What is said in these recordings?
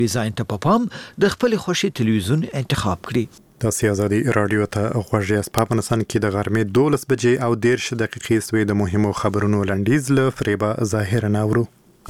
ډیزاین ته په پام د خپل خوښي تلویزیون انتخاب کړي. تاسو ازادي رادیو ته غوږی یاست. په افغانستان کې د غرمې 12 بجې او 13 دقیقې سوې د مهمو خبرونو لنډیز له فریبا ظاهر ناورو.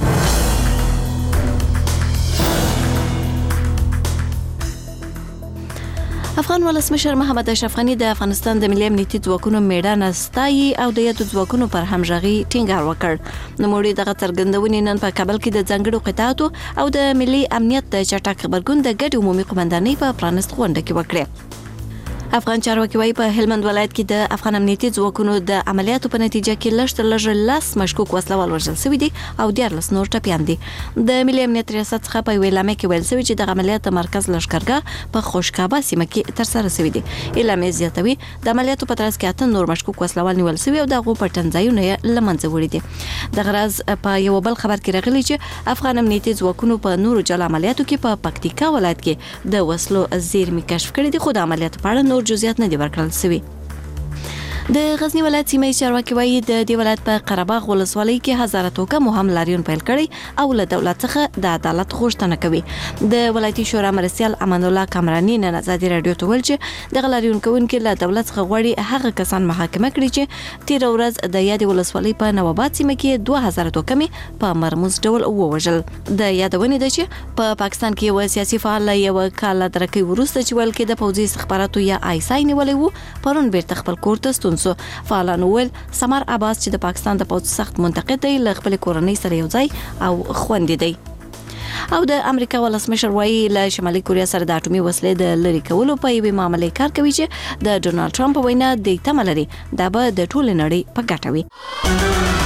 افغان ولسمشر محمد اشرف غني د افغانستان د ملي امنیتي ځواکونو میډان ستایي او د یادو ځواکونو پر همغږي ټینګار وکړ. نوموړي دغه څرګندونې نن په کابل کې د ځانګړو قطاعاتو او د ملي امنیت د چټک غبرګون د ګډ عمومي قومندانۍ په پرانست غونډه کې وکړه. افغان چارواکي وايي په هلمند ولایت کې د افغان امنیتي ځواکونو د عملیاتو په نتیجه کې لږ 10 مشکوک وسلوال وژل شوي دي او 14 نور ټپیان دي. د ملي امنیت ریاست څخه په اعلامیه کې ویل شوی چې د عملیات مرکز لشکرګاه په خوشکابه سیمه کې ترسره شوی دي. اعلامیه زیاتوي د عملیاتو په ترڅ کې 8 نور مشکوک وسلوال نیول شوي او دغه په ټنځایونه یې لمنځه وړي دي. د غرض په یو بل خبر کې راغلی چې افغان امنیتي ځواکونو په نورو جلا عملیاتو کې په پکتیکا ولایت کې د وسلو زیرمې کشف کړې دي، خو د عملیاتو په اړه نور جزئیات نه دي ورکړل شوي. د غزنی ولایت سیمه چارواکي وايي د دې ولایت په قرهباغ ولسوالۍ کې هزاره توګه مهم لاریون پیل کړي او له دولت څخه د عدالت غوښتنه کوي. د ولایتي شورا مرستیال امان الله کامرانی نن ازادي رادیو ته ویل چې د لاریون کوونکو له دولت څخه غواړي هغه کسان محاکمه کړي چې تیر ورځ د یاد ولسوالۍ په نواباد سیمه کې 2000 توکمې په مرموز ډول ووژل. د یادونې ده چې په پاکستان کې یو سیاسي فعال یو کال درکې ورسته چې ول کې د پوځي استخباراتو یا آیسای نیولې وو پرون بیرته خپل کور ته فعالان ویل سمر عباس چې د پاکستان د پوځ سخت منتقد دی له خپل کورنۍ سره یو ځای او خوندې دی. او د امریکا ولسمشر وايي له شمالي کوریا سره د اټومي وسلې د لری کولو په یوه معاملې کار کوي چې د ډونالد ټرمپ وینا د تمه لري دا به د ټول نړۍ په ګټه وي.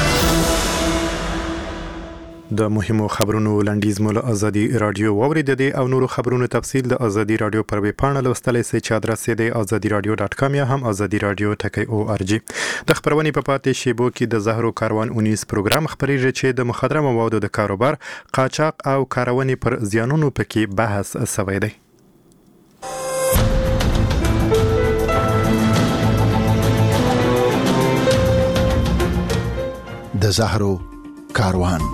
د مهمو خبرونو لنډیز مو له ازادي رادیو واورید دي او نورو خبرونو تفصیل د ازادي رادیو پر ویب پاڼه لوستلای شئ چې ادرس یې د azadiradio.com یا هم azadiradio.org. د خبرونې په پاتې شیبو کې د زهرو کاروان 19 پروګرام خبرېږي چې د مخدره موادو د کاروبار، قاچاق او کارونې پر زیانونو پکې بحث شوی دی. د زهرو کاروان.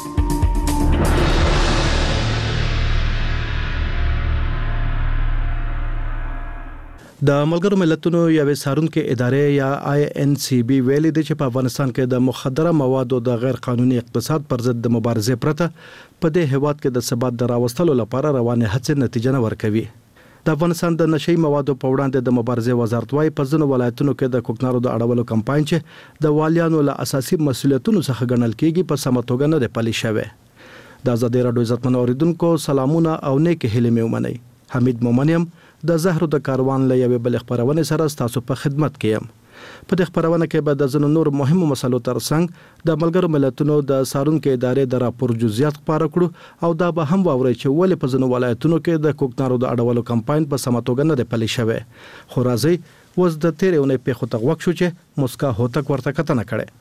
د ملګرو ملتونو یوې څارونکو ادارې یا INCB ویلي دی چې په افغانستان کې د مخدره موادو د غیر قانوني اقتصاد پر ضد د مبارزې پرته په دې هیواد کې د ثبات د راوستلو لپاره روانه هڅې نتیجه نه ورکوي. د افغانستان د نشئی موادو په وړاندې د مبارزې وزارت وايي په ځینو ولایتونو کې د کوکنارو د اړولو کمپاین چې د والیانو له اساسي مسولیتونو څخه ګڼل کېږي په سمه توګه نه دی پلي شوی. د ازادي رادیو عزتمن اوریدونکو سلامونه او نیک هیلې مې ومنئ. حمید مومنیم د زهرو د کاروان له یوې بل خبرونه سره تاسو په خدمت کې یم. په دې خبرونه کې به د ځینو نور مهمو مسلو ترڅنګ د ملګرو ملتونو د څارونکو ادارې د راپور جزئیات خبره کړو او دا به هم واوري چې ولې په ځینو ولایتونو کې د کوکنارو د اړولو کمپاین په سمه توګه نه دی پلي شوی. خو راځي وز د تیرې اونۍ په خو تغوک شو چې مسکا هوتک ورته کتنه کړي.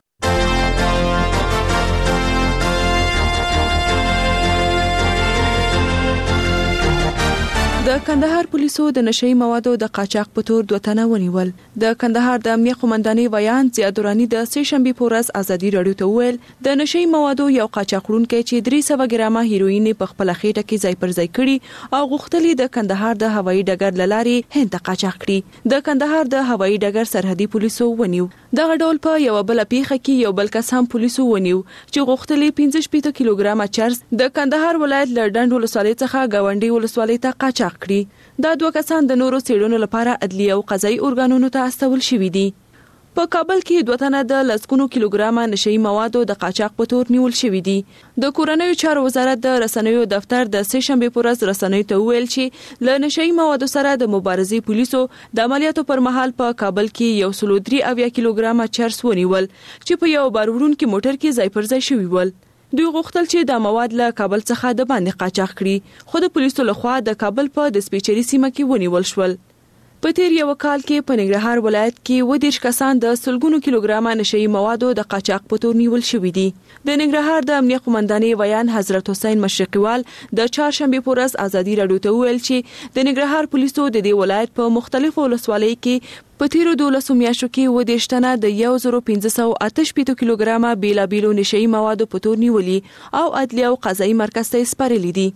د کندهار پولیسو د نشئی موادو د قاچاق په تور 2 تنه ونیول. د کندهار د امنیه قومندانۍ ویان زیاد دورانی د سه شنبه په ورځ ازادي رادیو ته ویل د نشئی موادو یو قاچاقړونکو چې 300 ګرامه هیروین په خپل خېټه کې ځای پر ځای کړي او غوښتلې د کندهار د هوایي ډګر لارې هند ته قاچاق کړي. د کندهار د هوایي ډګر سرحدي پولیسو ونیو. دغه ډول په یو بل پیخه کې یو بل کس هم پولیسو ونیو چې غوښتلې 15 کیلوګرامه چرس د کندهار ولایت لړډند ولسوالۍ څخه گاونډي ولسوالۍ ته قاچاق کړي. دا 2 کسان د نورو سیړونو لپاره عدلیه او قضایي ارګانونو ته استول شوي دي. په کابل کې 2 تنه د لسګونو کیلوګرامه نشئی موادو د قاچاق په تور نیول شوي دي. د کورنیو چارو وزارت د رسنیو دفتر د سه شنبه په ورځ رسنیو ته ویل چې له نشئی موادو سره د مبارزې پولیسو د عملیاتو پر مهال په کابل کې 103 کیلوګرامه چرس ونیول چې په یو باروړونکو موټر کې ځای پر ځای شوی ول. دوی غوښتل چې د مواد له کابل څخه د باندې قاچاق کړي خو د پولیسو لخوا د کابل په د سپیچري سیمه کې ونیول شول. په تیر یو کال کې په ننګرهار ولایت کې 20 کسان د سلګونو کیلوګرامه نشئی موادو د قاچاق په تور نیول شوي دي. د ننګرهار د امنیه قومندانۍ ویان حضرت حسین مشرقیوال د چهارشنبه په ورځ ازادي رادیو ته ویل چې د ننګرهار پولیسو د دې ولایت په مختلفو ولسوالۍ کې په تیرو 12 میاشتو کې 20 تنه د 1588 کیلوګرامه بیلابیلو نشئی موادو په تور نیولي او عدلیه او قضایي مرکز ته سپارلي دي.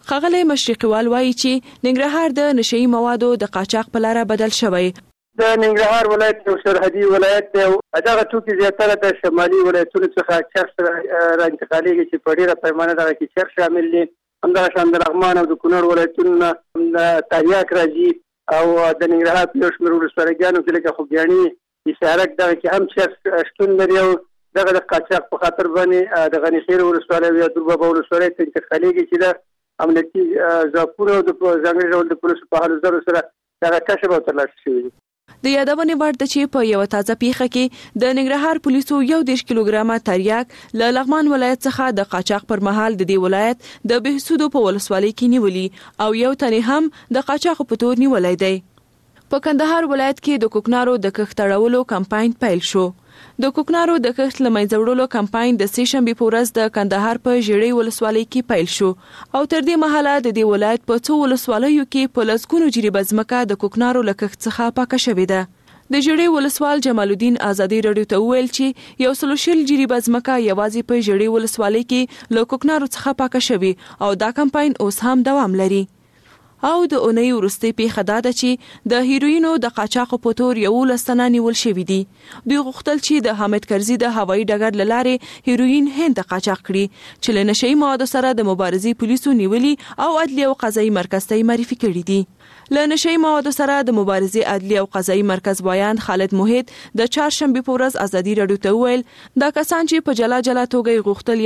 ښاغلی مشرقیوال وایي چې ننګرهار د نشئی موادو د قاچاق په لار بدل شوی. د ننګرهار ولایت یو سرحدي ولایت دی. دغه توکي زیاتره د شمالي ولایتونو څخه چرس را انتقالېږي چې په ډېره پیمانه دغه کې چرس شامل دي. همدغه شان د لغمان او د کونړ ولایتونو نه تریاک راځي او د ننګرهار په یو شمېر ولسوالۍ کې لکه خوږیاڼي حصارک دغه کې هم چرس شتون لري او دغه د قاچاق په خاطر باندې د غني خیر ولسوالۍ یا دربابا ولسوالۍ ته انتقالېږي چې د امنیتي ځواکونو د ځانګړي ډول د پولیسو په هلو ځلو سره دغه کشف او ترلاسه شوي دي. د یادونې وړ ده چې په یو تازه پیښه کې د ننګرهار پولیسو 1 کیلوګرامه تریاک له لغمان ولایت څخه د قاچاق پر مهال د دې ولایت د بهسودو په ولسوالۍ کې نیولي او یو تنې هم د قاچاق په تور نیولای دی. په کندهار ولایت کې د کوکنارو د کښت اړولو کمپاین پیل شو. د کوکنارو د کښت لمنځه وړلو کمپاین د سې شنبې په ورځ د کندهار په ژړۍ ولسوالۍ کې پیل شو او تر دې مهاله د دې ولایت په څو ولسوالیو کې په لسګونو جریبه ځمکه د کوکنارو له کښت څخه پاکه شوې ده. د ژړۍ ولسوال جمال الدین ازادي رادیو ته وویل چې 100 جریبه ځمکه یوازې په ژړۍ ولسوالۍ کې له کوکنارو څخه پاکه شوې او دا کمپاین اوس هم دوام لري. او د اونۍ وروستۍ پیښه دا ده چې د هیروینو د قاچاق په تور 11 تنه نیول شوي دي. دوی غوښتل چې د حامد کرزي د هوایي ډګر له لارې هیروین هند ته قاچاق کړي چې له نشئی موادو سره د مبارزې پولیسو نیولي او عدلي او قضایي مرکز ته معرفي کړي دي. له نشئی موادو سره د مبارزې عدلي او قضایي مرکز وایان خالد موحد د چهارشنبې په ورځ ازادي رادیو ته وویل دا کسان چې په جلا جلا توګه غوښتل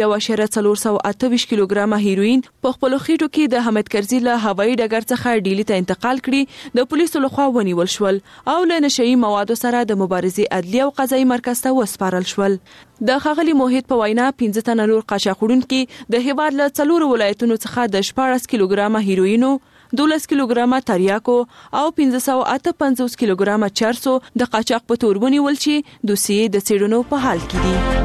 1.428 کیلوګرامه هیروین په خپل خېټو کې د حامد کرزي له هوایي ډګر څخه ډیلی ته انتقال کړي د پولیسو لخوا ونیول شول او له نشئی موادو سره د مبارزې عدلي او قضایي مرکز ته وسپارل شول. د ښاغلي موحد په وینا 15 تنه نور قاچاقوړونکي د هیواد له 4 ولایتونو څخه د 14 کیلوګرامه هیروینو 12 کیلوګرامه تریاکو او 558 کیلوګرامه چرسو د قاچاق په تور ونیول چې دوسیې د څېړنو په حال کې دي.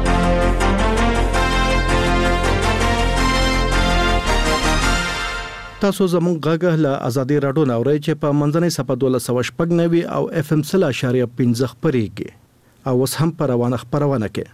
تاسو زموږ غږ له ازادي رادیو نوري چې په منځنۍ صفه 1290 او اف ام 0.15 خبريږي او اوس هم پر روانه خبرونه کې.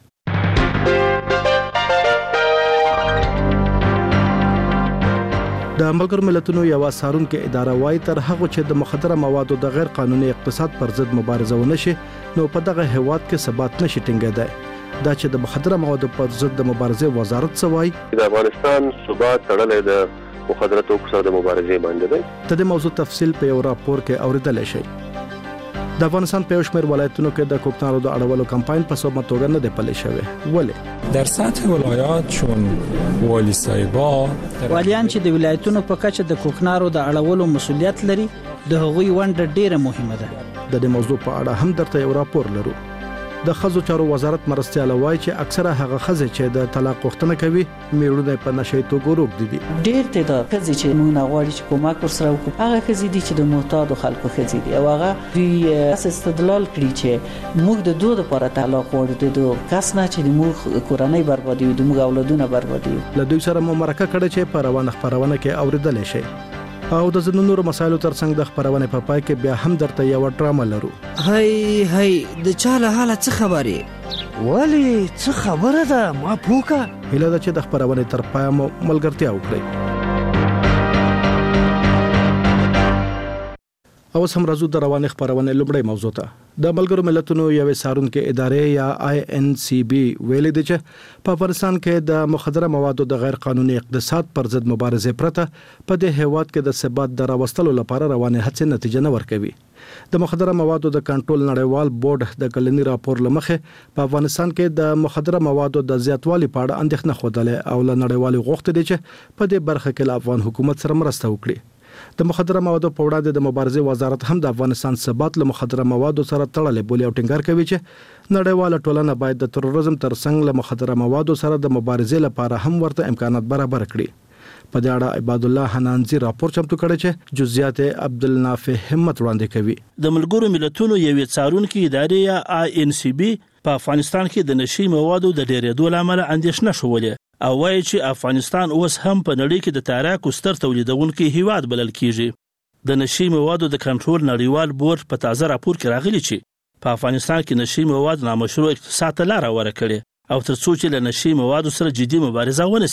د ملګرو ملتونو یو سارونکو اداره وايي تر هغه چې د مخدره موادو د غیر قانوني اقتصاد پر ضد مبارزه ونشي نو په دغه هیواد کې ثبات نشي ټینګېدای. دا چې د مخدره موادو پر ضد د مبارزې وزارت سوای د افغانستان ثبات تړلې د مخدره توکو سره د مبارزې باندې دی. د دې موضوع تفصیل په یو راپور کې اوریدل شي. د افغانستان په شمېر ولایتونو کې د کوکنارو د اړولو کمپاین په سمه توګه نه دی پلی شوی. ولې در سطح ولایات چون والی صاحبا والیان چې د ولایتونو په کچه د کوکنارو د اړولو مسولیت لري د هغوی ونډه ډیره مهمه ده. د دې موضوع په اړه هم درته یو راپور لرو. د ښځو چارو وزارت مرستيال وایي چې اکثره هغه ښځې چې د طلاق غوښتنه کوي میړونه په نشئی توګه روږدي دي. ډېر تعداد ښځې چې موږ غواړي چې کومک ورسره وکړو هغه ښځې دي چې د محتاجو خلکو ښځې دي او هغه دوی استدلال کړي چې موږ د دوه لپاره طلاق غواړو د کس نه چې موږ کورنۍ بربادي د موږ اولادونه بربادي. له دوی سره مو مرکه کړه چې په روانه خبرونه کې اوریدل شي. او د زنو نور مسایلو ترڅنګ د خبرونه په پای کې بیا هم درته یو ډرامه لرو. هی د چاله حالت څه خبره ولی څه خبره ده ما پوکا هله د چې د خبرونه تر پای مو ملګرتیا وکړي. او سم راځو د روانه خبرونه لومړی موضوع ته. د ملګرو ملتونو یو سارونکو ادارې یا INCB ویلي دي چې په افغانستان کې د مخدره موادو د غیر قانوني اقتصاد پر ضد مبارزه پرته په دې هیواد کې د ثبات دراوستلو لپاره روانه هڅې نتیجه نه ورکوي. د مخدره موادو د کنټرول نړیوال بورډ د کلنی راپور لمخه په افغانستان کې د مخدره موادو د زیاتوالي په اړه اندېښنه خوده او له نړیوالي غوښتنې دي چې په دې برخه کې افغان حکومت سره مرسته وکړي. د مخدره موادو په وړاندې د مبارزې وزارت هم د افغانستان ثبات له مخدره موادو سره تړلې بولی او ټینګار کوي چې نړیواله ټولنه باید د تروریزم ترڅنګ له مخدره موادو سره د مبارزې لپاره هم ورته امکانات برابر کړي. په دې اړه عباد الله حنانزي راپور چمتو کړی چې جزئیات عبدالنافع همت وړاندې کوي. د ملګرو ملتونو یو څارونکو ادارې یا INCB په افغانستان کې د نشئی موادو د ډېرېدو لامل اندېښنه شولې او وایي چې افغانستان اوس هم په نړۍ کې د تاراکو ستر تولیدونکو هیواد بلل کیږي. د نشئی موادو د کنټرول نړیوال بورډ په تازه راپور کې راغلي چې په افغانستان کې نشئی مواد نامشروع اقتصاد ته لار ورکړي او ترڅو چې له نشئی موادو سره جدي مبارزه ونشي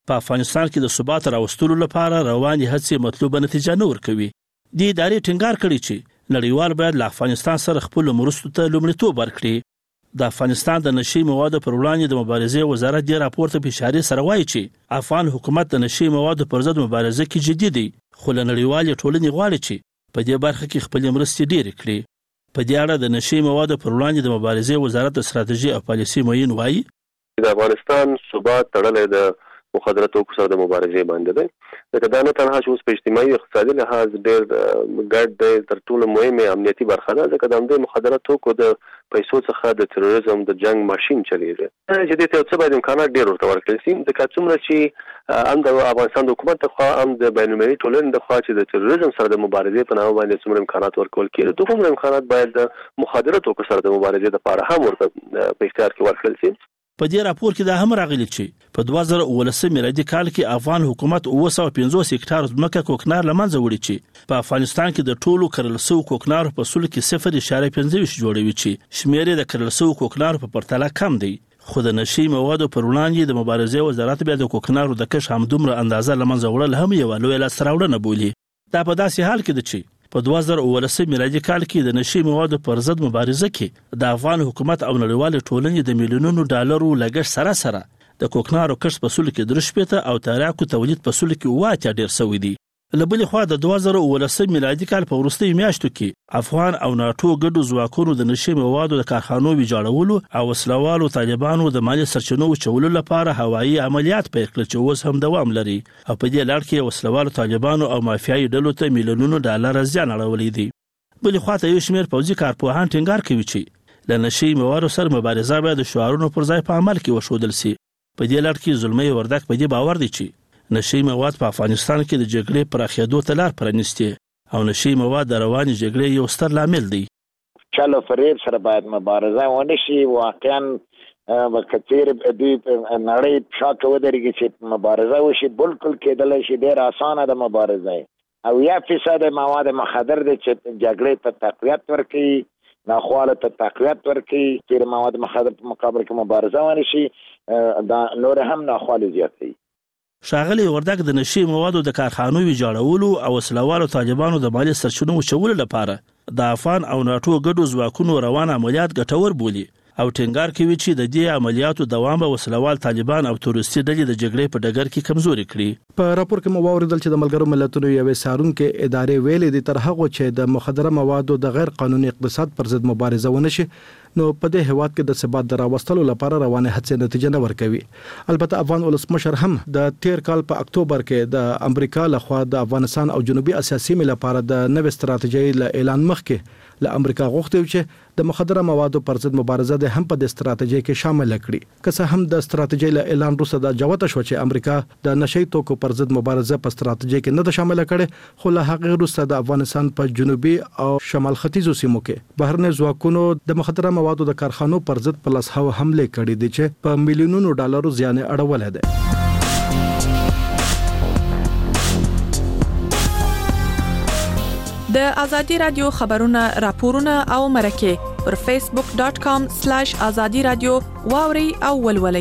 په افغانستان کې د ثبات راوستلو لپاره رواني هڅې مطلوبه نتیجه نه ورکوي. د ادارې ټینګار کړی چې نړیوال باید له افغانستان سره خپل مرستو ته لومړیتوب ورکړي. د افغانستان د نشي موادو پر وړاندې د مبارزې وزارت د راپور ته په اشاره سره وایي چې افغان حکومت د نشي موادو پر ضد مبارزه کې جدي دی، خو له نړیوالې ټولنې غواړي چې په دې برخه کې خپل مرستې ډېرې کړي. په دې اړه د نشي موادو پر وړاندې د مبارزې وزارت د ستراتیژي او پالیسي معین وایي د افغانستان ثبات تړلی د مخدره توکو سره د مبارزې باندې دی. ځکه دا نه تنها چې اوس په اجتماعي او اقتصادي لحاظ ډېر ګډ دی، تر ټولو مهمه امنیتي برخه ده، ځکه د همدې مخدره توکو د پیسو څخه د تروریزم د جنگ ماشین چلیږي. چې دې ته څه باید امکانات ډېر ورته ورکړل شي، ځکه څومره چې هم د افغانستان د حکومت لخوا هم د بین المللي ټولنې لخوا چې د تروریزم سره د مبارزې په نامه باندې څومره امکانات ورکول کېږي، دومره امکانات باید د مخدره توکو سره د مبارزې لپاره هم ورته په اختیار کې ورکړل شي. په دې راپور کې دا هم راغلی چې په 2019 میلادي کال کې افغان حکومت 950 هکتار ځمکه کوکنار لمنځه وړي چې په افغانستان کې د ټولو کرل شوو کوکنارو په سل کې 0.25 جوړوي چې شمیر د کرل شوو کوکنارو په پرتله کم دی. خو د نشي موادو پر وړاندې د مبارزې وزارت بیا د کوکنارو د کش همدومره اندازه لمنځه وړل هم یو لوی لاسته راوړنه بولي. دا په داسې حال کې ده چې په 2019 میلادي کال کې د نشي موادو پر ضد مبارزه کې د افغان حکومت او نړیوال ټولنې د میلیونونو ډالرو لګښت سره د کوکنارو کښت په سل کې 3 او تاریاکو تولید په سل کې 8 ډیر شوی دی. لبلې خوا د 2019 میلادي کال په وروستي میاشتو کې افغان او ناتو ګډو ځواکونو د نشي موادو د کارخانو ویجاړولو او وسلوالو طالبانو د مالی سرچینو وچولو لپاره هوایي عملیات پیل کړل چې اوس هم دوام لري او په دې لړ کې وسلوالو طالبانو او مافیایي ډلو ته میلیونونو ډالر زیان اړولې دي. بلې خوا ته یو شمېر پوځي کارپوهان ټینګار کوي چې له نشي موادو سره مبارزه باید د شعارونو پر ځای په عمل کې وښودل شي. په دې لړ کې زلمي وردک په دې باور دي چې نشي مواد په افغانستان کې د جګړې پراخېدو ته لار پرانیستي او نشي مواد د رواني جګړې یو ستر لامل دی. چلو فریب سره باید مبارزه ونه شي. واقعا وکثیر د نړۍ شاته ودرېږي چې مبارزه وشي، بالکل کېدلی شي ډېر اسانه د مبارزه او 1% مواد مخدر دي چې جګړې ته تقویت ورکوي، ناخواله ته تقویت ورکوي. چې مواد مخدر په مقابل کې مبارزه ونه شي دا نور هم ناخواله زیاتوي. ښاغلی وردک د نشي موادو د کارخانو ویجاړولو او وسلوالو طالبانو د مالی سرچینو وچولو لپاره د افغان او ناتو ګډو ځواکونو روان عملیات ګټور بولي او ټینګار کوي چې د دې عملیاتو دوام به وسلوال طالبان او تروریستي ډلې د جګړې په ډګر کې کمزوري کړي. په راپور کې مو واوریدل چې د ملګرو ملتونو یوې څارونکې ادارې ویلې دي تر هغه چې د مخدره موادو د غیر قانوني اقتصاد پر ضد مبارزه ونه شي نو په دې هیواد کې د ثبات دراوستلو لپاره روانه هڅې نتیجه نه ورکوي. البته افغان ولسمشر هم د تیر کال په اکتوبر کې د امریکا لخوا د افغانستان او جنوبي اسیا سیمې لپاره د نوې ستراتیژۍ اعلان مخکې له امریکا غوښتي چې د مخدره موادو پر ضد مبارزه د هم په د ستراتیژۍ کې شامل کړي. که څه هم د ستراتیژۍ له اعلان وروسته د جوته شو چې امریکا د نشي توکو پر ضد مبارزه په ستراتیژۍ کې نه ده شامل کړي، خو له هغه وروسته د افغانستان په جنوبي او شمال ختیځو سیمو کې بهرنی ځواکونو د مخدره موادو د کارخانو پر ضد په لاس هوا حمله کړې دي چې په میلیونونو ډالرو زیان اړولې ده. د ازادي رادیو خبرونه، راپورونه او مرکه پر facebook.com/azadi radio واوري او ولولي.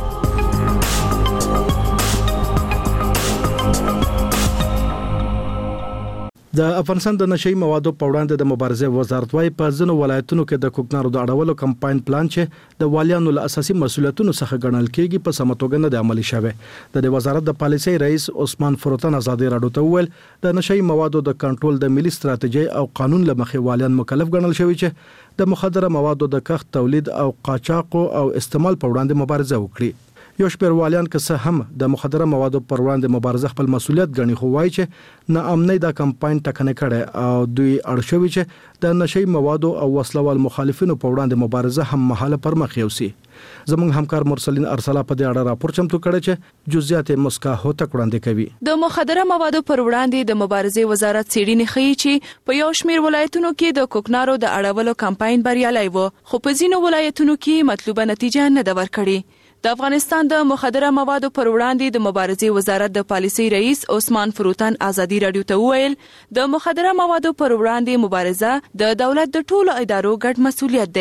د افغانستان د نشي موادو په وړاندې د مبارزې وزارت وايي په ځینو ولایتونو کې د کوکنارو د اړولو کمپاین پلان چې د والیانو له اساسي مسولیتونو څخه ګڼل کېږي په سمه توګه نه د عملي شوی. د وزارت د پالیسۍ رئیس عثمان فروتن ازادي راډیو ته وویل د نشي موادو د کنټرول د ملي ستراتیژي او قانون له مخې والیان مکلف ګڼل شوی چې د مخدره موادو د کښت، تولید او قاچاق او استعمال په وړاندې مبارزه وکړي. یو شپږ والیان که څه هم د مخدره موادو پر وړاندې مبارزه خپل مسولیت ګڼي، خو وایي چې ناامنۍ دا کمپاین ټکنه کړي او دوی اړ شوي چې د نشي موادو او وسلوال مخالفینو په وړاندې مبارزه هم مهاله پر مخ یوسي. زموږ همکار مرسلین ارسلا په دې اړه راپور چمتو کړی چې جزئیات مسکا هوته وړاندې کوي. د مخدره موادو پر وړاندې د مبارزې وزارت څېړنې ښيي چې په یو شمېر ولایتونو کې د کوکنارو د اړولو کمپاین بریالی و، خو په ځینو ولایتونو کې مطلوبه نتیجه نه ده ورکړې. د افغانستان د مخدره موادو پر وړاندې د مبارزې وزارت د پالیسۍ رئیس عثمان فروتن ازادي راډیو ته وویل د مخدره موادو پر وړاندې مبارزه د دولت د ټولو ادارو ګډ مسولیت دی.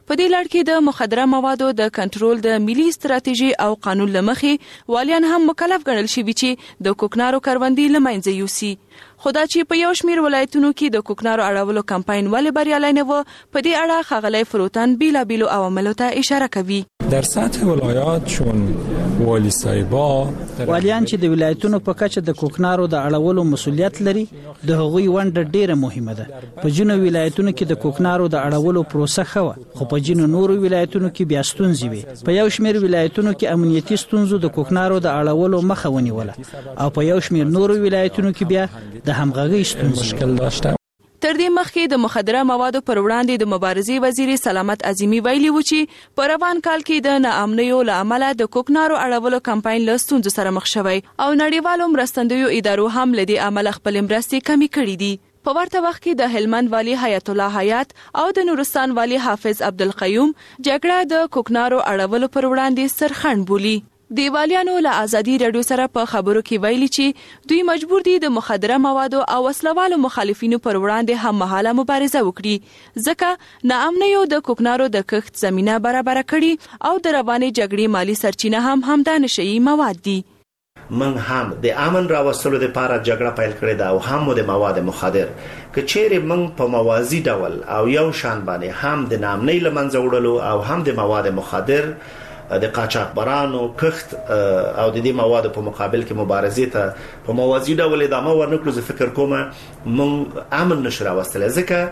په دې لړ کې د مخدره موادو د کنټرول د ملي ستراتیژي او قانون لمخې والیان هم مکلف ګڼل شوي چې د کوکنارو کروندې له منځه یوسي. خو دا چې په یو شمېر ولایتونو کې د کوکنارو اړولو کمپاین ولې بریالی نه و، په دې اړه ښاغلی فروتن بیلابیلو عواملو ته اشاره کوي. در سطح ولایات چون والی صاحبا والیان چې د ولایتونو په کچه د کوکنارو د اړولو مسولیت لري، د هغوی ونډه ډیره مهمه ده. په ځینو ولایتونو کې د کوکنارو د اړولو پروسه ښه وه، خو په ځینو نورو ولایتونو کې بیا ستونزې وي. په یو شمېر ولایتونو کې امنیتي ستونزو د کوکنارو د اړولو مخه ونیوله، او په یو شمېر نورو ولایتونو کې بیا د همغږۍ ستونزې داشته. تر دې مخکې د مخدره موادو پر وړاندې د مبارزې وزیر سلامت عظیمی ویلي و چې په روان کال کې د ناامنیو له امله د کوکنارو اړولو کمپاین له ستونزو سره مخ شوی او نړیوالو مرستندویو ادارو هم له دې امله خپل مرستې کمې کړې دي. په ورته وخت کې د هلمند والی حیات الله حیات او د نورستان والی حافظ عبدالقیوم جګړه د کوکنارو اړولو پر وړاندې سرخنډ بولي. دیوالیانو له ازادي رادیو سره په خبرو کې ویلي چې دوی مجبور دي د مخدره موادو او وسلوالو مخالفینو پر وړاندې هم مهاله مبارزه وکړي، ځکه ناامنیو د کوکنارو د کښت زمینه برابر کړي او د روانې جګړې مالی سرچینه هم همدا نشئی مواد دي. من هم د امن راوستلو لپاره جګړه پیل کړې ده او هم د مواد مخدر که چیرې من په موازی ډول او یو شان باندې هم د ناامنۍ لمنځه وړلو او هم د مواد مخدر د قاچاقبرانو کښت او د دې موادو په مقابل کې مبارزې ته په موازی ډول ادامه ورنکړو، زه فکر کوم مونږ امن نشو راوستلی،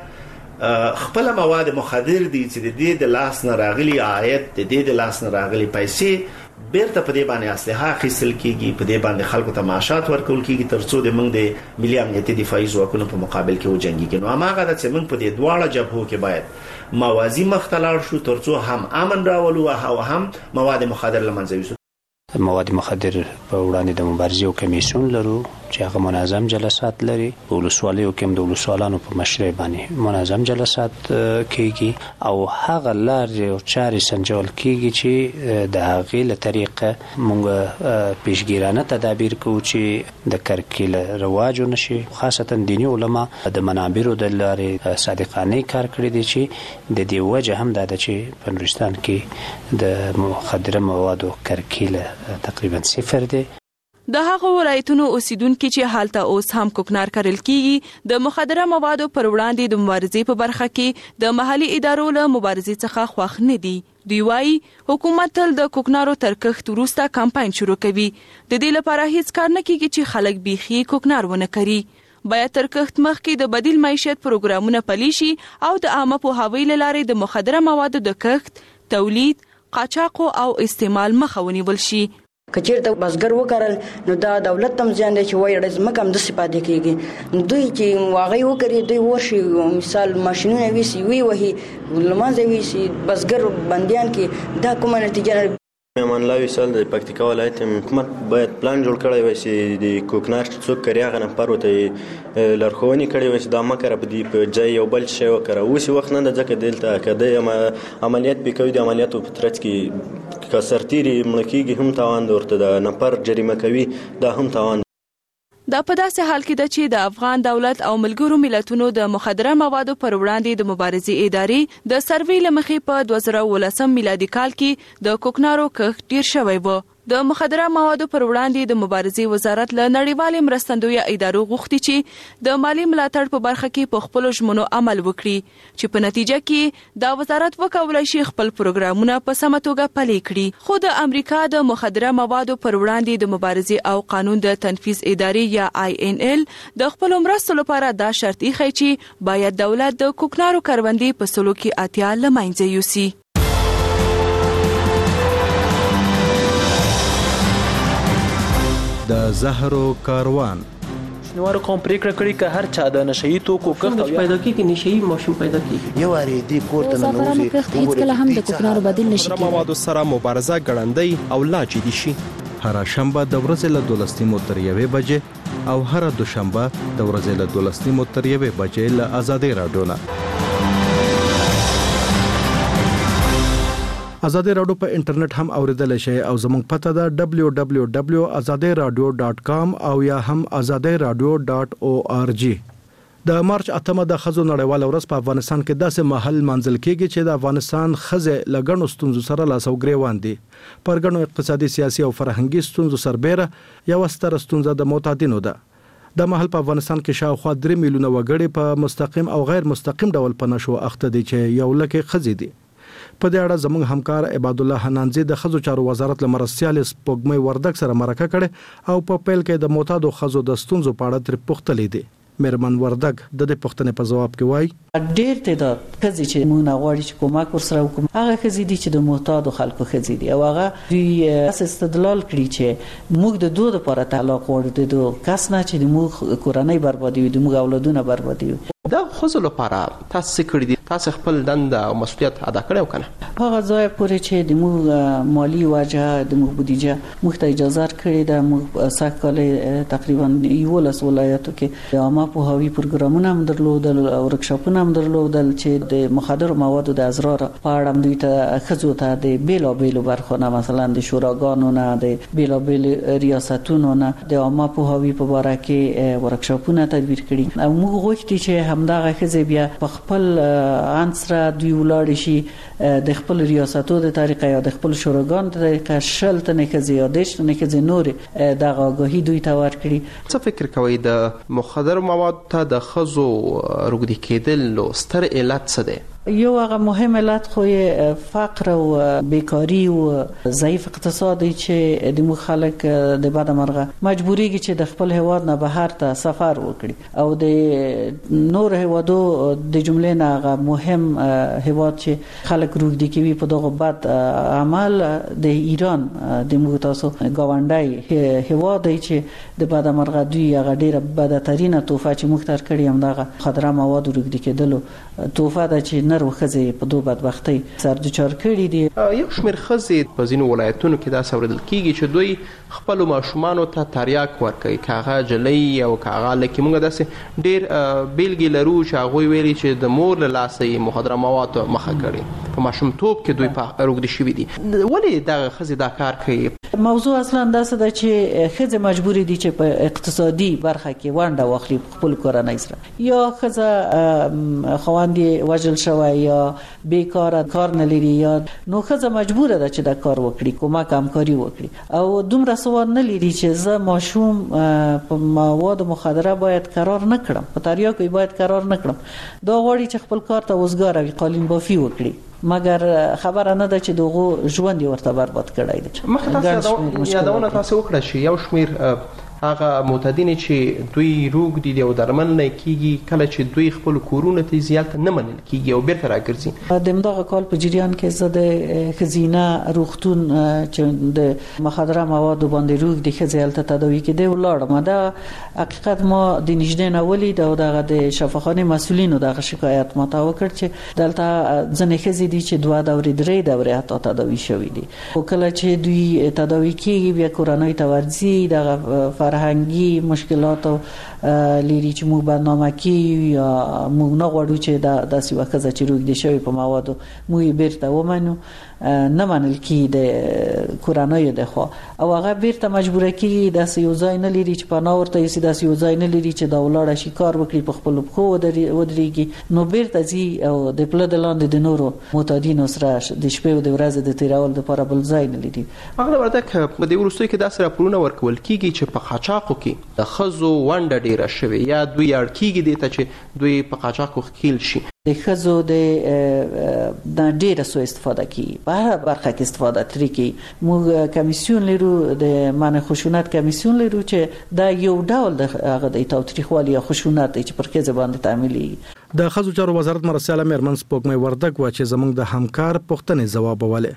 ځکه خپل مواد مخدر دي چې د دې د لاس نه راغلي عاید، د دې د لاس نه راغلي پیسې بیرته په دې باندې اسلحه اخیستل کیږي، په دې باندې خلکو ته معاشات ورکول کیږي ترڅو د موږ د ملي امنیتي دفاعي ځواکونو په مقابل کې وجنګیږي. نو هماغه د چې موږ په دې دواړه جبهو کې باید موازی مختلف شو ترڅو هم امن راولو او هم مواد مخدر لمنځه یوسو. مواد مخدر په وړاندې د مبارزې او کمیسیون لرو چې هغه منظم جلسات لري. په ولسوالیو کې د ولسوالانو په مشرۍ باندې منظم جلسات کیږي او هغه لارې او چارې سنجول کیږي چې د هغې له طریقه موږ پیشګیرانه تدابیر کوو چې د کرکیله رواج ونشي. خاصتا دیني علما د منابرو د لارې صادقانه کار کړی دی چې د دې وجه هم دا ده چې په نورستان کې د مخدره موادو کرکیله تقریبا صفر دی. د هغو ولایتونو اوسیدونکو چې حالته اوس هم کوکنار کرل کیږي د مخدره موادو پر وړاندې د مبارزې په برخه کې د محلي ادارو له مبارزې څخه خوښ نه دي. دوی وايي حکومت تل د کوکنارو تر کښت وروسته کمپاین شروع کوي، د دې لپاره هیڅ کار نه کیږي چې خلک بیخي کوکنار ونه کړي. باید تر کښت مخکې د بدیل معیشت پروګرامونه پلي شي او د عامه پوهاوي له لارې د مخدره موادو د کښت، تولید، قاچاق او استعمال مخه ونیول شي. کچیر ته بزګر وکړل نو دا دولت تم ځان دی چې وایي رزم کم د سپاده کېږي، دوی چې واغې وکړي دوی ورشي مثال ماشینونه ویسي وی وهي لمانځي ویسي بزګر بندیان کې دا کومه نتیجه. امان الله وصال د پکتیکا ولایت حکومت باید پلان جوړ کړی وای چې د کوکنار څوک کړي هغه نفر وته لارښوونې کړي وای چې دا مکر په دې په ځای یو بل شی وکړه. اوس وخت نه ځکه دلته کده عملیات وکوي، د عملیاتو په ترڅ کې کسرتيري ملکیږي هم تاوان ورته د نفر جریمه کوي، دا هم تاوان. دا په داسې حال کې ده چې د افغان دولت او ملګرو ملتونو د مخدره موادو پر وړاندې د مبارزې ادارې د سروې له مخې په 2019 میلادي کال کې د کوکنارو کښت ډیر شوی و. د مخدره موادو پر وړاندې د مبارزې وزارت له نړیوالې مرستندویه ادارو غوښتي چې د مالی ملاتړ په برخه کې په خپلو ژمنو عمل وکړي، چې په نتیجه کې دا وزارت وکولای شي خپل پروګرامونه په سمه توګه پلي کړي. خو د امریکا د مخدره موادو پر وړاندې د مبارزې او قانون د تنفیذ ادارې یا INL د خپل مرستو لپاره دا شرط ایښی چې باید دولت د کوکنارو کروندې په سلو کې 80 له منځه یوسي. د زهرو کاروان شنوارو کوم پریکړه کړې چې هر چا د نشئی توکو کښت پیدا کیږي، نشئی ماشوم پیدا کیږي. یو اړ دې کوړه نه نوځي هیڅ کله هم د کوکنارو بدیل نشي کېدای. موادو سره مبارزه ګړندۍ او لا جدي شي. هر شنبه د ورځې له 12 تر 1 بجې او هر دوشنبه د ورځې له 12 تر 1 بجې له آزادۍ رادیو نه. آزادۍ رادیو په انټرنیټ هم اوریدل شي او زموږ پته ده www.azadiradio.com او یا هم azadiradio.org. د مارچ 8 د خزو نړیواله ورځ په افغانستان کې داسې محل منځل کېږي چې د افغانستان خزه لګڼو ستونزو سره لاس او ګریوان دي. پرګڼو اقتصادي سیاسي او فرهنګي ستونزو سربېره یو ستر ستونزه د معتادینو ده. د محل په افغانستان کې شاوخوا 3 میلیونه وګړي په مستقیم او غیر مستقیم ډول په نشو اخته دي چې یو لکه خزې دي. په دې اړه زموږ همکار عباد الله حنانزي د خزو چارو وزارت لمرسیال سپوږمۍ وردک سره مرکه کړي او په پیل کې د معتادو خزو د ستونزو په اړه تر پوښتلې دي. مېرمن وردک د دې پوښتنې په جواب کې وایي ډېر تعداد خزې چې موږ نه غواړي چې کومک ورسره وکړو هغه خزې دي چې د معتادو خلکو خزې دي او هغه دوی استدلال کړي چې موږ د دوه لپاره طلاق غواړو د کس نه چې موږ کورنۍ بربادي وي د موږ اولادونه بربادي وي. دا خزو لپاره تاسو کړی دي تاسو خپل دنده او مسؤلیت ادا کړی او کنه هغه ځای پورې چې د موږ مالی واجه د موږ بودیجه موږ ته اجازه کړې ده موږ ساکاله تقریبا 11 ولایتو کې د عامه پوهاوي پروګرامونه هم درلودل او ورکشاپونه هم درلودل چې د مخدر موادو د اضرار په اړه دوی ته خزو ته د بیلابیلو برخونه مثلا د شوراګانو نه د بیلابیل ریاستونو نه د عامه پوهاوي په اړه کې ورکشاپونه تدبیر کړي او موږ غوښتي چې همدغه خزې بیا په خپل انسره دوی ولاړ شي د خپل ریاستو د طریقې یا د خپل شوراګانو د طریقې شلته نه خزې یا دشت نه خزې نور د آگاهی دوی ته ورکړي. څه فکر کوي د مخدر مواد ته د خزو روږدي کېدل ستر علت څه دی؟ یو هغه مهم علت خو فقر او بیکاری او ضعیف اقتصادي چې د مخالک د بد مرغه مجبوریږي چې د خپل هواد نه بهر ته سفر وکړي او د نور هوادو د جملې نه هغه مهم هواد چې خلک روږدي کوي په دغه بد عمل د ایران د موږ تاسو گاونډي هواد چې د بد مرغه دوی هغه ډیره بدترینه توفه چې موږ تر کړی هم دغه خطر مواد روږدي کېدلو توفه ده چې نر وخزې په دوه بدبختۍ سر دچار کړي دي. یو شمېر ښځې په ځینو ولایتونو کې داسې اورېدل کېږي چې دوی خپلو ماشومانو ته تریاک ورکوي که هغه جلۍ او که هغه لکې موږ داسې ډېر بېلګې لرو چې هغوی ویلي چې د مور له لاسه یې مخدره موادو مخه کړي په ماشومتوب کې دوی په روږدي شوي دي. ولې دغه ښځې دا کار کوي؟ موضوع اصلا داسې ده چې ښځې مجبورې دي چې په اقتصادي برخه کې ونډه واخلي خپل کورنۍ سره یا ښځه خاوند وژل شوی یا بیکاره کار نه لري یا نو ښځه مجبوره ده چې دا کار وکړي کومک همکاري وکړي او دومره سواد نه لري چې زه ماشوم په مواد مخدره باید قرار نه کړم په تریاکو باید قرار نه کړم دا غواړي چې خپل کار ته وزګار وي قالین بافي وکړي مګر خبره نه ده چې دغه ژوند ورته برباد کړی دی. مخکې یادونه تاسو وکړه چې یو شمېر هغه معتادین چې دوی روږدي دي او درمل نه کیږي کله چې دوی خپل کورونه ته زیات نه منل کیږي او بیرته راګرځي. د همدغه کال په جریان کې زه د ښځینه روغتون چې د مخدره موادو باندې روږدي ښځې هلته تداوي کېدی ولاړم. دا حقیقت ما د نږدې نه ولید او دغه د شفاخانې مسؤلینو دغه شکایت ما ته وکړ چې دلته ځینې ښځې دي چې 2 دورې 3 دورې حتی تداوي شوي دي او کله چې دوی تداوي کېږي بیا کورنۍ ته ورځي دغه فرهنګي مشکلات لري چې موږ برنامه کې یا موږ نه غواړو چې دا داسې وخت چې روږدي شوی په موادو موږ بیرته ومنو نه منل کی د کورنۍ د خو او هغه بیرته مجبوره کی داسې یو ځای نه لري چې په نور ته یې داسې یو ځای نه لري چې دا ولاړ شي کار وکړي په خپل خو ودرېږي نو بیرته زی او د پله د لاندې د نورو معتادینو سره د شپې او د ورځې د تیرول لپاره بل ځای نه لري. هغه ورته په دې وروستیو کې داسې راپورونه ورکول کیږي چې په قاچاقو کې د خزو ونډه ډیره شوی یا دوی اړ کیږي دي ته چې دوی په قاچاقو ښکیل شي. د خزو د ډیره سو استفاده کی په هر برخه کې استفاده ترې کی موږ کمیسیون لرو د منع خشونت کمیسیون لرو چې دا یو ډول د هغه د تاوتریخوالي یا خشونت چې پر کې باندې تعاملي. د خزو چارو وزارت مرسیاله مېرمن سپوږمۍ وردک و چې زموږ د همکار پوښتنې ځواب وله.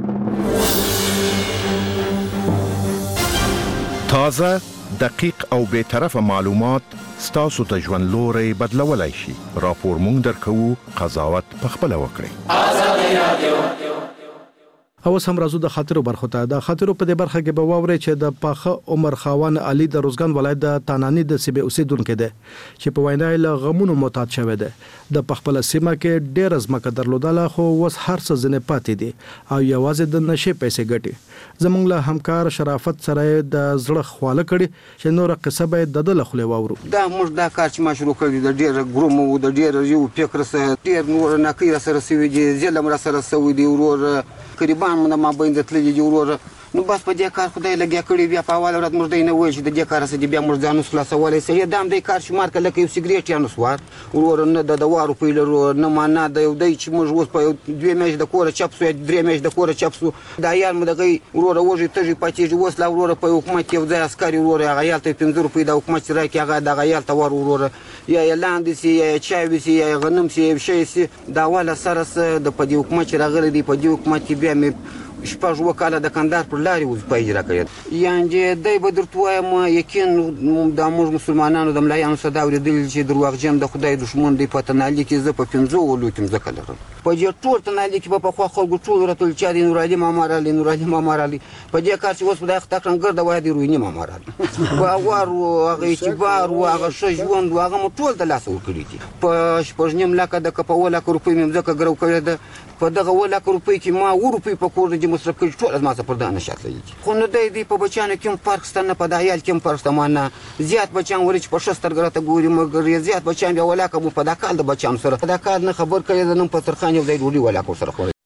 تازه دقیق او به طرفه معلومات ستاسو ته ژوند لوري بدلولای شي. راپور مونږ درکو قضاوت په خپل وکړئ. او سم راځو د خاطرو برخه ته. د خاطرو په دې برخه کې به واوري چې د پاخه عمر خاوان علي د روزګان ولایت د تانانی د سیمه اوسیدونکو ده چې په وینا له غمونو معتاد شوی ده. د پخپل سیمه کې ډېر ازمکه درلودله خو وس هر څه زنه پاتې دي او یوازې د نشه پیسې ګټي. زمونږ له همکار شرافت سره د زړه خواله کړي چې نور قصه به د خپل واورو. دا موږ دا کار چې ما شروع کړی د ډېر ګرومو د ډېر یو فکر سره ډېر نور نه کوي سره سوي دي ځلم را سره سوي دي ورور قریبا من ما باندې تللی دی ورور. نو بس په دې کار خدای لګیا کړی بیا په اول ورځ موږ نه وای چې د دې کار سره بیا موږ ځانو خلاصولای سي. دام دې کار شمار کله کې سیګریټ یا نسوار ورور نه د دوارو په لرو نه معنا د یو دای چې موږ اوس په 2 میاشتې د کور چپسو 3 میاشتې د کور چپسو دا یار مې دغه ورور وږي تجي پاتې اوس لا ورور په حکومت کې ځای عسکري ورور هغه یالته 5 روپۍ د حکومت سره کې هغه د یالته ورور یا لاندې سي یا چای سي یا غنم سي شي سي دا ولا سره د په دې حکومت راغلي دی په دې حکومت کې بیا مې شپږ وکاله د کندهار پر لارې وظیفه اجرا کړې. یعنې دای به درته وایم یقین د موږ مسلمانانو د ملایانو صدا اورېدل چې درواغجن د خدای دښمن دی. په تنالي کې زه په 5 ولو کې ځکه لرم په دې ټول تنالي کې په خوا خلکو ټول راتل چې د نورالي مامارالي په دې کار چې اوس په دغه تکرنګر د وای دی رویني مامارالي په وارو هغه اعتبار او هغه شژوند هغه ټول د لاس ورکړي دي. په شپږنیم لکه د کپوله روپۍ مې ځکه ګرو کړی ده په دغه ولا روپۍ کې ما و روپۍ په کور د مصرف کړي ټول از ما څخه پر دا نشاط لګي. خو نو دی په بچانو کې فرق ستنه په دایال کې فرق ستمانه زیات بچان ورچ په شستر ګرته ګوري مګر زیات بچان بیا ولا کوم په دا کال د بچان سره دا کار نه خبر کړي د نن په ترخان یو ځای ډوډۍ ولا کو سره خوري.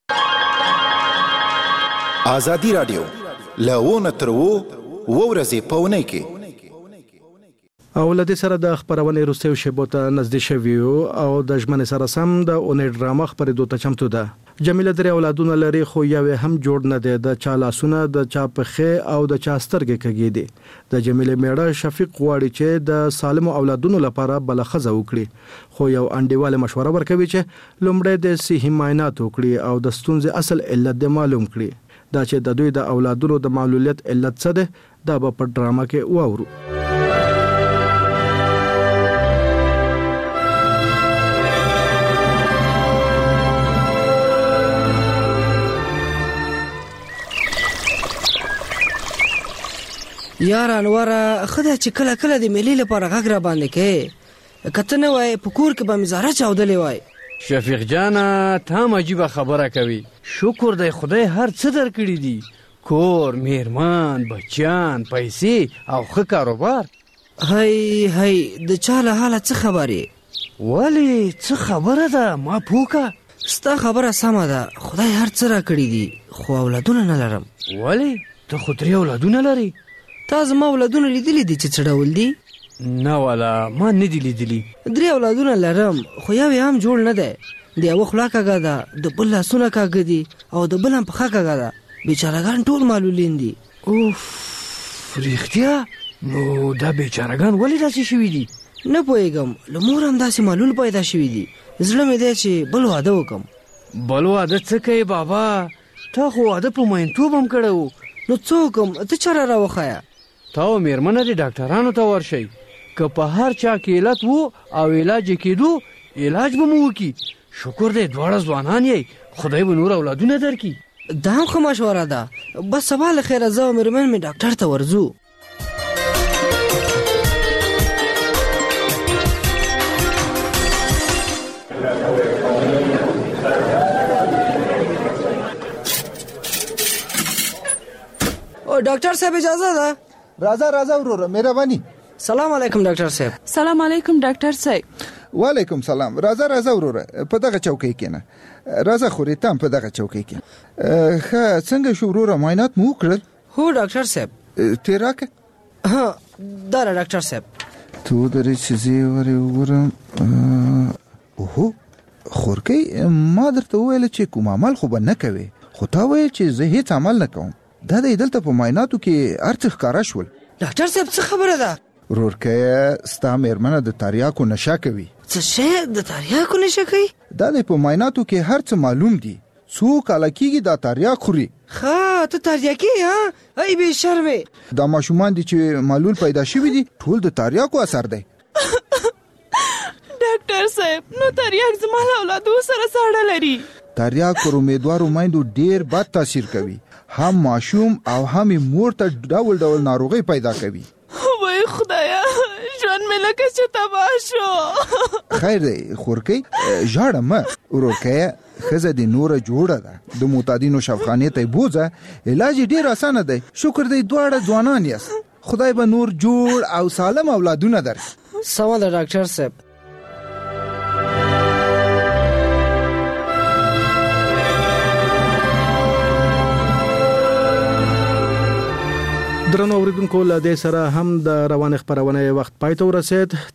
ازادي رادیو لونه ترو ورځې پونه کې او لدې سره د خبرونه روسیو شبو ته نږدې شویو او د ژمنې سره سم د اونې ډرامه خبرې دوته چمتو ده. جمیله درې اولادونه لري خو یو هم جوړ نه دی. د چا لاسونه د چا پخې او د چا سترګې کږي دي. د جمیله میړه شفیق غواړي چې د سالم اولادونو لپاره بلخزه وکړي خو یو انډیواله مشوره ورکوي چې لومړی د صحي معاینات وکړي او د ستونزې اصل علت معلوم کړي. دا چې د دوی د اولادونو د معلولیت علت څه ده دا به په ډرامه کې واورو. یار انواره خدای چې کله کله د ملي لپاره غږ را باندې کې کته نه وای په کور کې به مزاره چاودلې وای. شفیق جانا ته عجیبه خبره کوي. شکر دی خدای هر څه درکړي دي کور میرمان بچیان پیسې او ښه کاروبار. هی د چا له حاله څه خبرې ولی څه خبره ده ما پوکا ستا خبره سمه ده خدای هر څه را کړي دي خو اولادونه نه لرم. ولی ته خو 3 اولادونه لري. تا زما اولادونه لیدلی دي چې څه ډول دي؟ نه والا ما نه دي لیدلی. 3 اولادونه لرم خو یو هم جوړ نه دی. د یو خلا کاګه ده د بل لاسونه کاګه دي او د بل هم پخه کاګه ده. بیچارهګان ټول معلولین دي. اوف رښتیا نو دا بیچارهګان ولې داسې شوي دي؟ نه پوهېږم له مور هم داسې معلول پیدا شوي دي. زړه مې دی چې بل واده وکم. بل واده څه کوي بابا؟ تا خو واده په مینتوب هم کړی و. نو څه وکم ته چاره راوښیه. تا او میرمنه د ډاکټرانو ته ورشئ که په هر چا کې علت وو او علاج کېدو علاج به مو وکړي. شکر دی دواړه ځوانان یې خدای به نور اولادونه درکړي. دا هم ښه مشوره ده. بس سبا له خیره زه او میرمن مې ډاکټر ته ورځو. ډاکټر صاحب اجازه ده؟ راځه وروره مهرباني. سلام علیکم ډاکټر صاحب. سلام علیکم ډاکټر صاحب. وعلیکم سلام. راځه وروره په دغه چوکۍ کېنه. راځه خوري تام په دغه چوکۍ کېنه. ښه څنګه شو وروره معاینات مو وکړل؟ هو ډاکټر صاحب. تیراکه؟ ها دا ډاکټر صاحب. تو درې چې زی وګورم. اوه خورکۍ ما درته ویل چې کوم عمل خو به نه کوي خو تا ویل چې زه هیڅ عمل نه کوم. دا د دلته په معایناتو کې ارڅ ښکارا شول. ډاکټر صاحب څه خبره ده؟ ورورکه ستا میرمنه د تریاکو نشه کوي. څه شی د تریاکو نشه کوي؟ دا په معایناتو کې هر څه معلوم دي. څو کاله کېږي دا تریاک خوري. ښه ته تریاکي ها؟ ای بې شرمې. دا ماشومان دي چې معلول پیدا شوي دي ټول د تریاکو اثر دی. ډاکټر صاحب نو تریاک زما له اولادو سره ساړه لري. تریاک پر امیدوارو میندو ډیر بد تاثیر کوي، هم ماشوم او هم مور ته ډول ډول ناروغي پیدا کوي. وای خدایا ژوند مې لکه چې تباه شو. خیر دی خورکۍ ژاړه مه ورورکیه، ښځه دې نوره جوړه ده، د معتادینو شفاخانې ته یې بوځه، علاج یې ډېر اسانه دی. شکر دی دواړه ځوانان یاست، خدای به نور جوړ او سالم اولادونه درکړي. سمه ده ډاکټر صاحب. درنو اوریدونکو له دې سره هم د روان خبرونه وخت پای ته ورسید.